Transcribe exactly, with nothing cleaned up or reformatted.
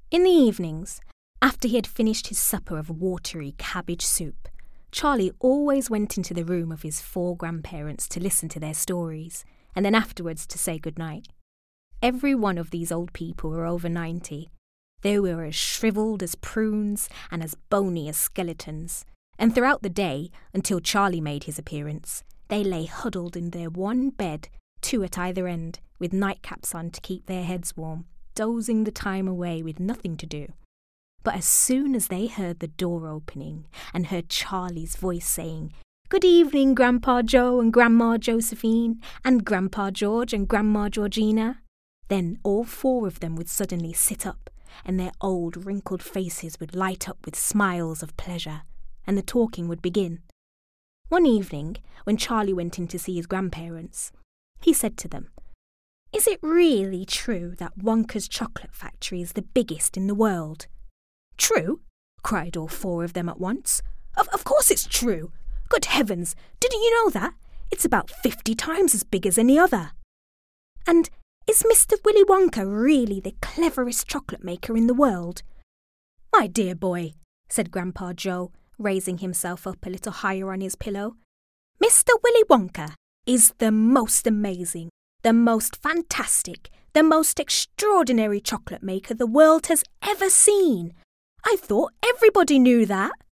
In the evenings, after he had finished his supper of watery cabbage soup, Charlie always went into the room of his four grandparents to listen to their stories, and then afterwards to say goodnight. Every one of these old people were over ninety. They were as shriveled as prunes and as bony as skeletons, and throughout the day, until Charlie made his appearance, they lay huddled in their one bed, two at either end, with nightcaps on to keep their heads warm, dozing the time away with nothing to do. But as soon as they heard the door opening and heard Charlie's voice saying, "Good evening, Grandpa Joe and Grandma Josephine, and Grandpa George and Grandma Georgina," then all four of them would suddenly sit up, and their old wrinkled faces would light up with smiles of pleasure, and the talking would begin. One evening, when Charlie went in to see his grandparents, he said to them, "Is it really true that Wonka's chocolate factory is the biggest in the world?" "True?" cried all four of them at once. Of, of course it's true. Good heavens, didn't you know that? It's about fifty times as big as any other. "And is Mister Willy Wonka really the cleverest chocolate maker in the world?" "My dear boy," said Grandpa Joe, raising himself up a little higher on his pillow, "Mister Willy Wonka is the most amazing, the most fantastic, the most extraordinary chocolate maker the world has ever seen. I thought everybody knew that."